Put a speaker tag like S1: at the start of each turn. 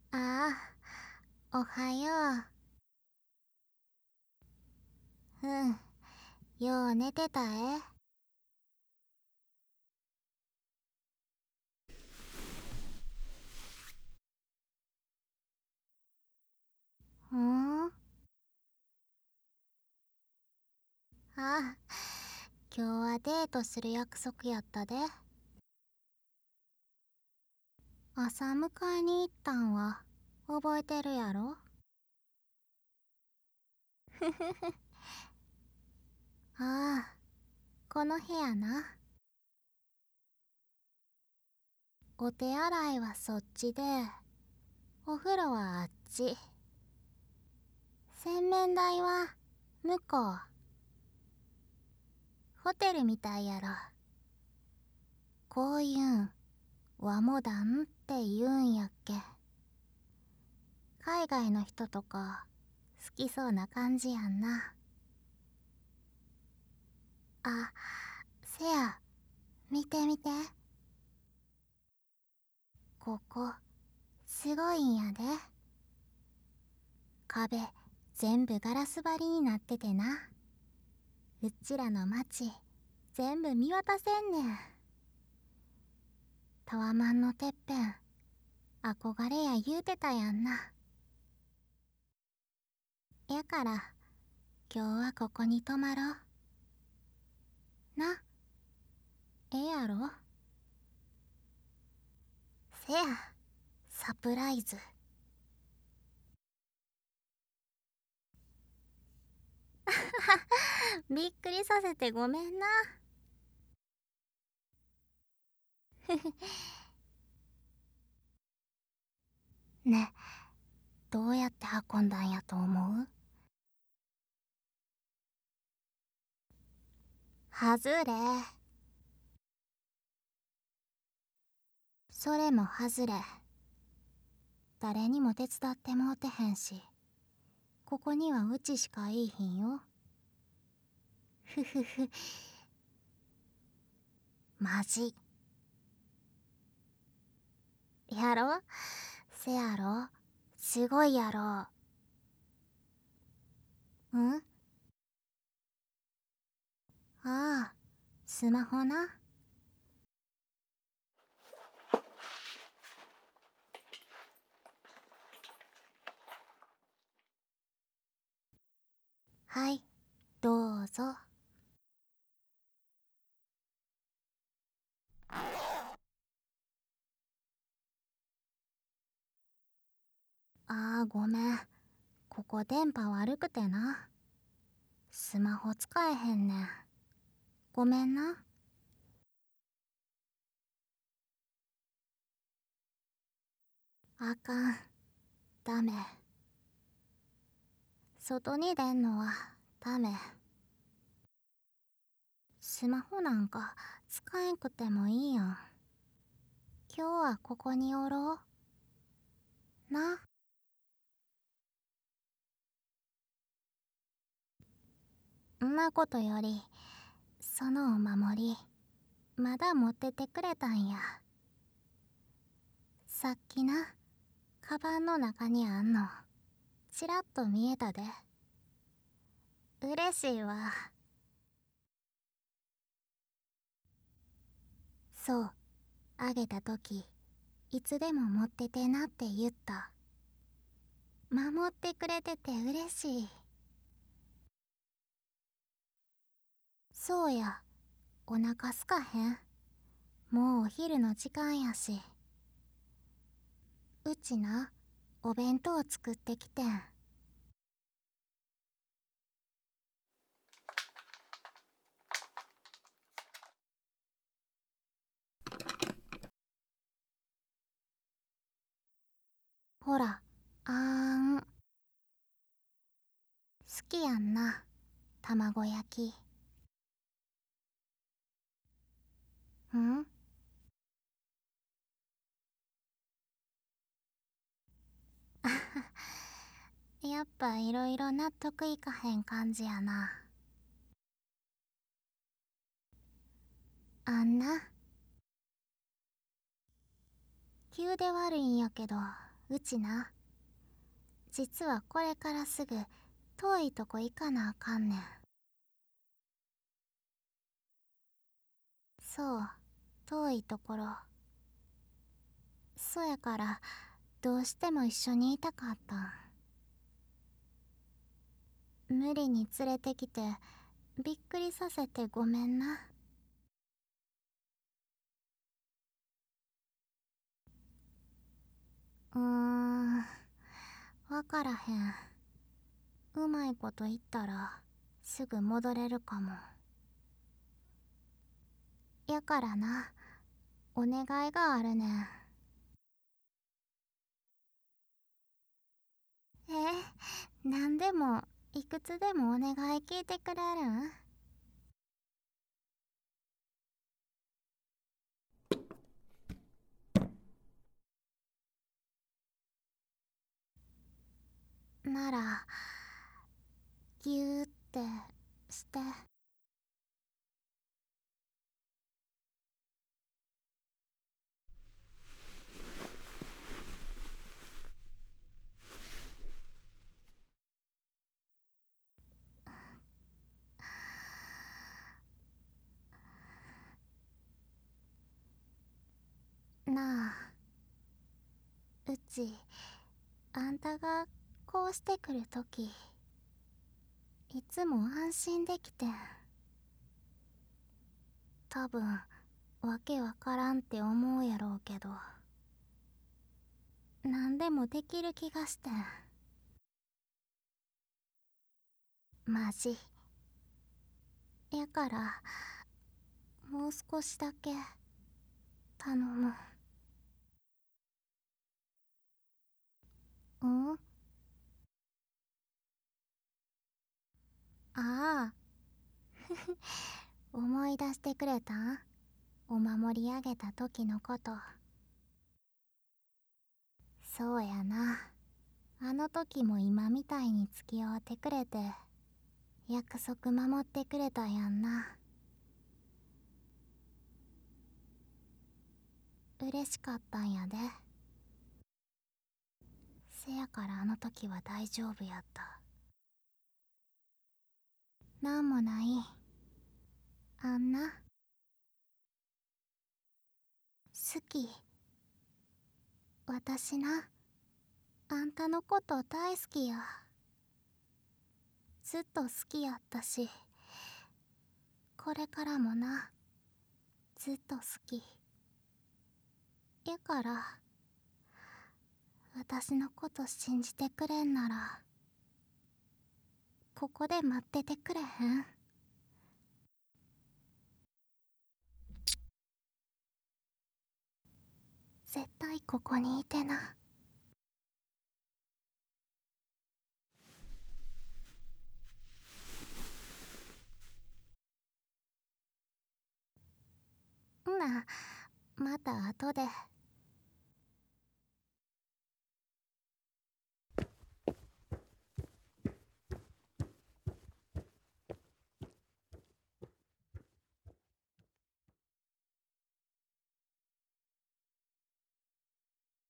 S1: ああ、おはよう。よう寝てたえ。んああ、今日はデートする約束やったで。朝迎えに行ったんは覚えてるやろ。ふふふ。ああ、この部屋な。お手洗いはそっちで、お風呂はあっち。洗面台は向こう。ホテルみたいやろ。こういうん和モダンって言うんやっけ。海外の人とか好きそうな感じやんな。あ、せや、見て見て。ここすごいんやで。壁全部ガラス張りになっててな。うちらの町全部見渡せんねん。タワマンのてっぺん憧れや言うてたやんな。やから今日はここに泊まろうな。ええやろ。せや、サプライズ。びっくりさせてごめんな。ね、どうやって運んだんやと思う？はずれ。それもはずれ。誰にも手伝ってもうてへんし、ここにはうちしかいいひんよ。ふふふ。マジ。やろ？せやろ？すごいやろ。ん？ああ、スマホな。はい、どうぞ。ああ、ごめん。ここ電波悪くてな。スマホ使えへんねん。ごめんな。あかん。ダメ。外に出んのはダメ。スマホなんか使えんくてもいいやん。今日はここにおろう。な。んなことより、そのお守り、まだ持っててくれたんや。さっきな、カバンの中にあんの。ちらっと見えたで。嬉しいわ。そう、あげた時、いつでも持っててなって言った。守ってくれてて嬉しい。そうや、お腹すかへん？もうお昼の時間やし。うちな、お弁当作ってきてん。ほら、あーん。好きやんな、卵焼き。ん？やっぱいろいろ納得いかへん感じやな。あんな、急で悪いんやけど、 うちな、実はこれからすぐ遠いとこ行かなあかんねん。そう、遠いところ。そやからどうしても一緒にいたかったん。無理に連れてきてびっくりさせてごめんな。わからへん。うまいこと言ったらすぐ戻れるかも。やからな、お願いがあるねん。なんでもいくつでもお願い聞いてくれるん？ならギューってして。なあ、うちあんたがこうしてくるときいつも安心できてん。多分わけわからんって思うやろうけど、何でもできる気がしてん。マジやから、もう少しだけ頼む。うん？ああ、思い出してくれたん？お守りあげた時のこと。そうやな、あの時も今みたいに付き合ってくれて約束守ってくれたやんな。嬉しかったんやで。せやからあの時は大丈夫やった。なんもない。あんな好き。私な、あんたのこと大好きや。ずっと好きやったし、これからもな、ずっと好き。やから、私のこと信じてくれんなら、ここで待っててくれへん？絶対ここにいてな。んな、また後で。